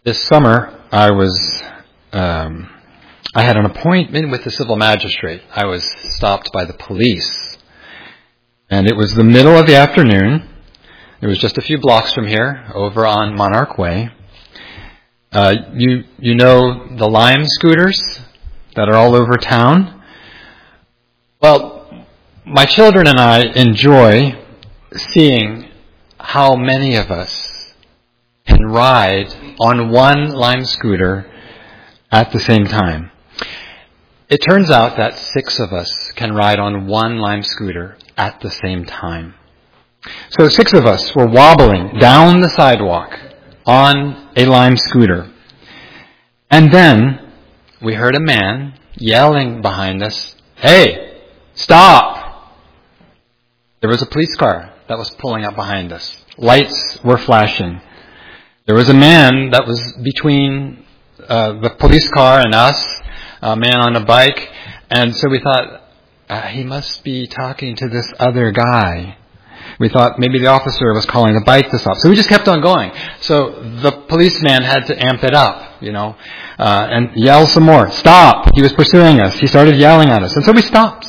This summer, I had an appointment with the civil magistrate. I was stopped by the police. And it was the middle of the afternoon. It was just a few blocks from here, over on Monarch Way. You know the Lime scooters that are all over town? Well, my children and I enjoy seeing how many of us can ride on one Lime scooter at the same time. It turns out that 6 of us can ride on one Lime scooter at the same time. So 6 of us were wobbling down the sidewalk on a Lime scooter. And then we heard a man yelling behind us, "Hey, stop!" There was a police car that was pulling up behind us. Lights were flashing. There was a man that was between the police car and us, a man on a bike, and so we thought, he must be talking to this other guy. We thought maybe the officer was calling the bike to stop. So we just kept on going. So the policeman had to amp it up, and yell some more. "Stop!" He was pursuing us. He started yelling at us. And so we stopped.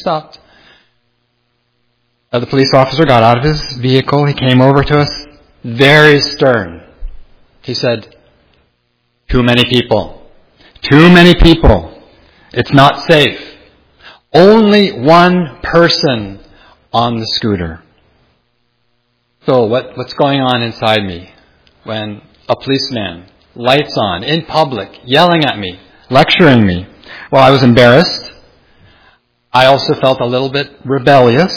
The police officer got out of his vehicle. He came over to us, very stern. He said, "Too many people. Too many people. It's not safe. Only one person on the scooter." So what's going on inside me when a policeman, lights on, in public, yelling at me, lecturing me? Well, I was embarrassed. I also felt a little bit rebellious.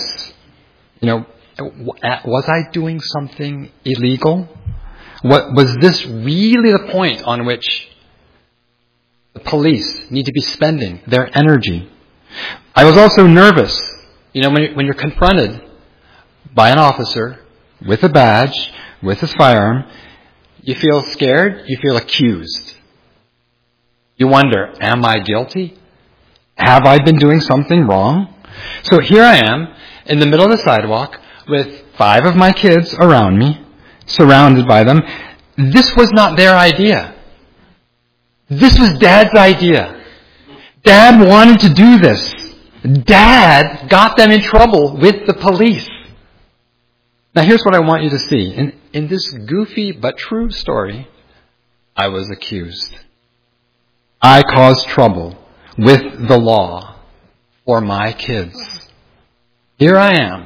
Was I doing something illegal? Was this really the point on which the police need to be spending their energy? I was also nervous. When you're confronted by an officer with a badge, with his firearm, you feel scared, you feel accused. You wonder, am I guilty? Have I been doing something wrong? So here I am in the middle of the sidewalk with 5 of my kids around me, surrounded by them. This was not their idea. This was Dad's idea. Dad wanted to do this. Dad got them in trouble with the police. Now here's what I want you to see. In this goofy but true story, I was accused. I caused trouble with the law for my kids. Here I am,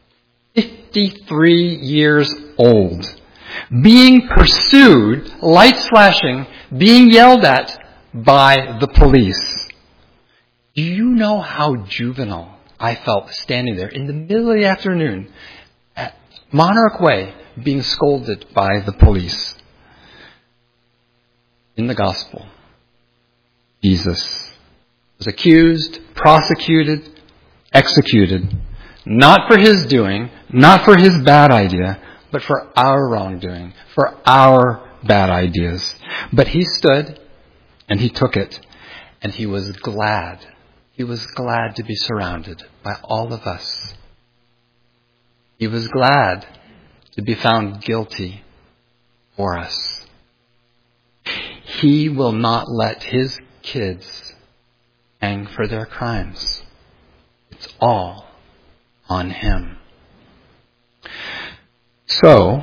53 years old, being pursued, lights flashing, being yelled at by the police. Do you know how juvenile I felt standing there in the middle of the afternoon at Monarch Way being scolded by the police? In the gospel, Jesus was accused, prosecuted, executed, not for his doing, not for his bad idea, but for our wrongdoing, for our bad ideas. But he stood and he took it, and he was glad. He was glad to be surrounded by all of us. He was glad to be found guilty for us. He will not let his kids hang for their crimes. It's all on him. So,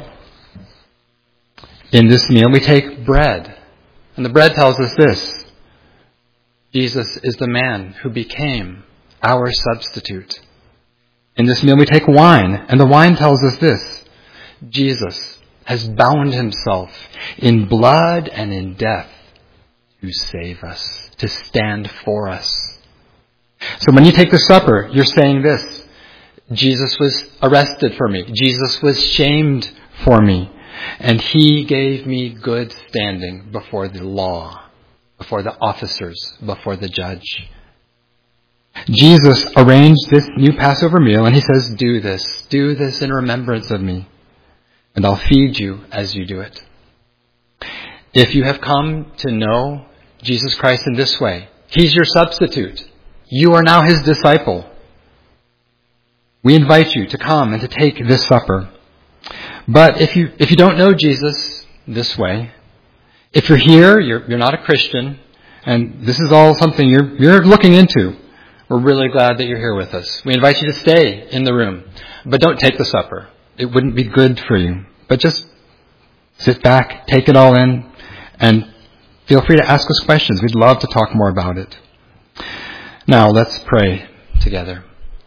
in this meal we take bread. And the bread tells us this: Jesus is the man who became our substitute. In this meal we take wine. And the wine tells us this: Jesus has bound himself in blood and in death to save us, to stand for us. So when you take the supper, you're saying this: Jesus was arrested for me. Jesus was shamed for me. And he gave me good standing before the law, before the officers, before the judge. Jesus arranged this new Passover meal, and he says, do this in remembrance of me, and I'll feed you as you do it. If you have come to know Jesus Christ in this way, he's your substitute. You are now his disciple. We invite you to come and to take this supper. But if you don't know Jesus this way, If you're here, you're not a Christian, and this is all something you're looking into, we're really glad that you're here with us. We invite you to stay in the room, but don't take the supper. It wouldn't be good for you. But just sit back, take it all in, and feel free to ask us questions. We'd love to talk more about it. Now, let's pray together.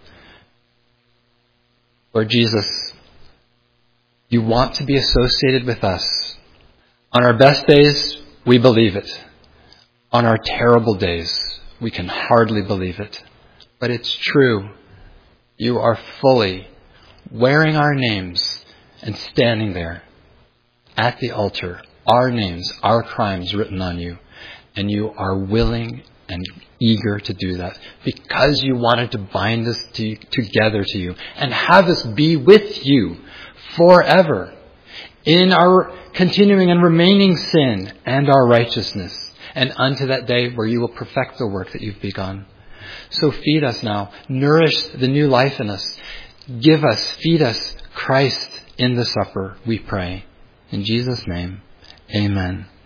Lord Jesus, you want to be associated with us. On our best days, we believe it. On our terrible days, we can hardly believe it. But it's true. You are fully wearing our names and standing there at the altar, our names, our crimes written on you. And you are willing and eager to do that because you wanted to bind us together to you and have us be with you forever in our continuing and remaining sin and our righteousness, and unto that day where you will perfect the work that you've begun. So feed us now. Nourish the new life in us. Feed us Christ in the supper, we pray. In Jesus' name, amen.